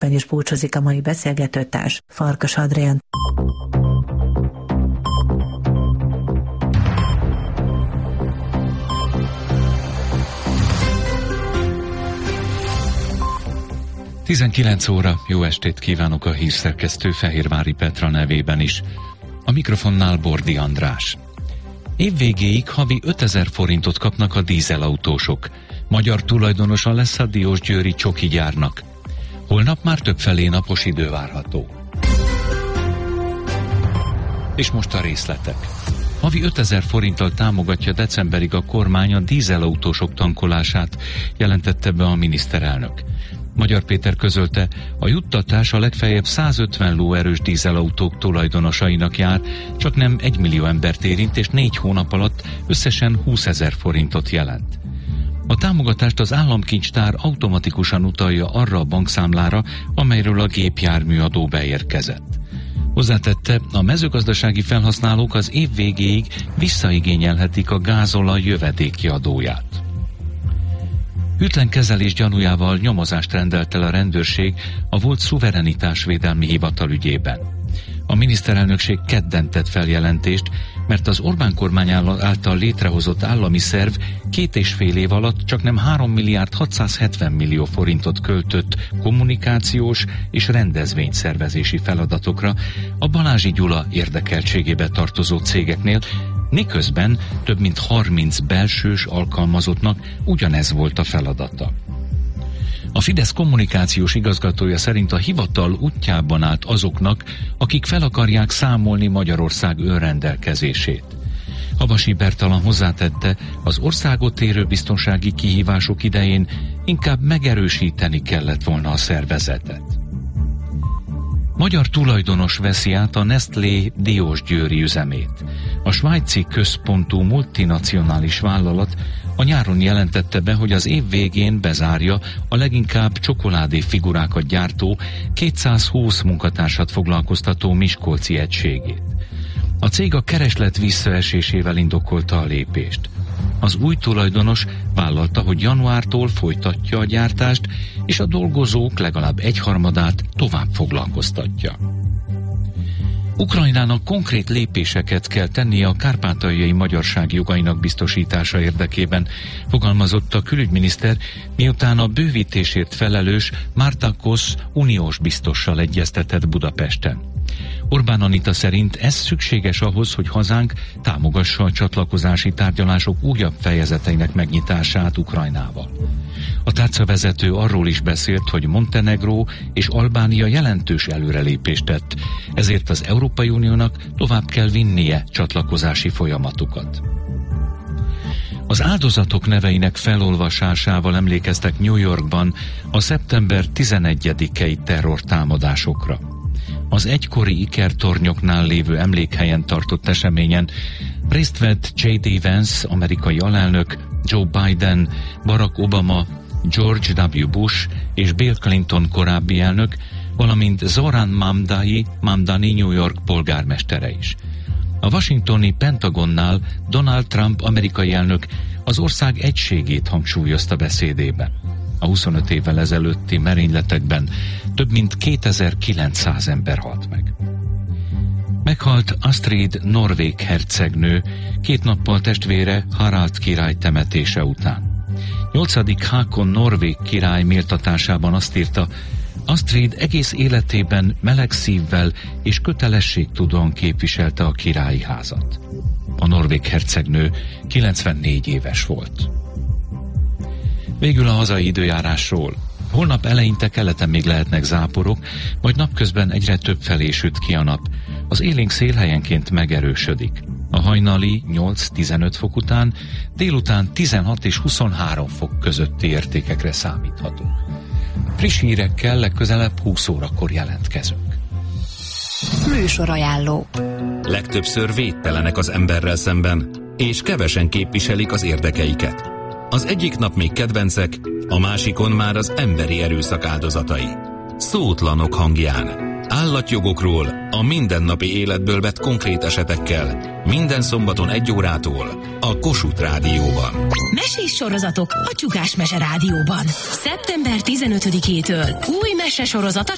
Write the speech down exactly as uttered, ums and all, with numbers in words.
Meg is búcsúzik a mai beszélgetőtárs, Farkas Adrián. tizenkilenc óra, jó estét kívánok a hírszerkesztő Fehérvári Petra nevében is. A mikrofonnál Bordi András. Évvégéig havi ötezer forintot kapnak a dízelautósok. Magyar tulajdonosa lesz a diósgyőri csoki gyárnak. Holnap már többfelé napos idő várható. És most a részletek. Havi ötezer forinttal támogatja decemberig a kormány a dízelautósok tankolását, jelentette be a miniszterelnök. Magyar Péter közölte, a juttatás a legfeljebb százötven lóerős dízelautók tulajdonosainak jár, csak nem egy millió embert érint, és négy hónap alatt összesen húszezer forintot jelent. A támogatást az államkincstár automatikusan utalja arra a bankszámlára, amelyről a gépjárműadó beérkezett. Hozzátette, a mezőgazdasági felhasználók az év végéig visszaigényelhetik a gázolaj jövedéki adóját. Hűtlen kezelés gyanújával nyomozást rendelt el a rendőrség a volt szuverenitásvédelmi hivatal ügyében. A miniszterelnökség kedden tett feljelentést, mert az Orbán kormány által létrehozott állami szerv két és fél év alatt csaknem három milliárd hatszázhetven millió forintot költött kommunikációs és rendezvényszervezési feladatokra a Balázsi Gyula érdekeltségébe tartozó cégeknél, miközben több mint harminc belsős alkalmazottnak ugyanez volt a feladata. A Fidesz kommunikációs igazgatója szerint a hivatal útjában állt azoknak, akik fel akarják számolni Magyarország önrendelkezését. Havasi Bertalan hozzátette, az országot érő biztonsági kihívások idején inkább megerősíteni kellett volna a szervezetet. Magyar tulajdonos veszi át a Nestlé diósgyőri üzemét. A svájci központú multinacionális vállalat a nyáron jelentette be, hogy az év végén bezárja a leginkább csokoládé figurákat gyártó, kétszázhúsz munkatársat foglalkoztató miskolci egységét. A cég a kereslet visszaesésével indokolta a lépést. Az új tulajdonos vállalta, hogy januártól folytatja a gyártást, és a dolgozók legalább egyharmadát tovább foglalkoztatja. Ukrajnának konkrét lépéseket kell tennie a kárpátaljai magyarság jogainak biztosítása érdekében, fogalmazott a külügyminiszter, miután a bővítésért felelős Marta Kosz uniós biztossal egyeztetett Budapesten. Orbán Anita szerint ez szükséges ahhoz, hogy hazánk támogassa a csatlakozási tárgyalások újabb fejezeteinek megnyitását Ukrajnával. A tárcavezető arról is beszélt, hogy Montenegró és Albánia jelentős előrelépést tett, ezért az Európai Uniónak tovább kell vinnie csatlakozási folyamatukat. Az áldozatok neveinek felolvasásával emlékeztek New Yorkban a szeptember tizenegyedikei terrortámadásokra. Az egykori ikertornyoknál lévő emlékhelyen tartott eseményen részt vett J D Vance, amerikai alelnök, Joe Biden, Barack Obama, George W. Bush és Bill Clinton korábbi elnök, valamint Zoran Mamdani, Mamdani New York polgármestere is. A washingtoni Pentagonnál Donald Trump amerikai elnök az ország egységét hangsúlyozta beszédében. A huszonöt évvel ezelőtti merényletekben több mint kétezer-kilencszáz ember halt meg. Meghalt Astrid norvég hercegnő két nappal testvére Harald király temetése után. nyolcadik Hákon norvég király méltatásában azt írta, Astrid egész életében meleg szívvel és kötelességtudóan képviselte a királyi házat. A norvég hercegnő kilencvennégy éves volt. Végül a hazai időjárásról. Holnap eleinte keleten még lehetnek záporok, majd napközben egyre több felé süt ki a nap. Az élénk szél helyenként megerősödik. A hajnali nyolc-tizenöt fok után, délután tizenhat és huszonhárom fok közötti értékekre számíthatunk. Friss hírekkel legközelebb húsz órakor jelentkezünk. Műsorajánló. Legtöbbször védtelenek az emberrel szemben, és kevesen képviselik az érdekeiket. Az egyik nap még kedvencek, a másikon már az emberi erőszak áldozatai. Szótlanok hangján. Állatjogokról, a mindennapi életből vett konkrét esetekkel. Minden szombaton egy órától a Kossuth Rádióban. Mesés sorozatok a Csukás Mese Rádióban. szeptember tizenötödikétől új mesesorozat a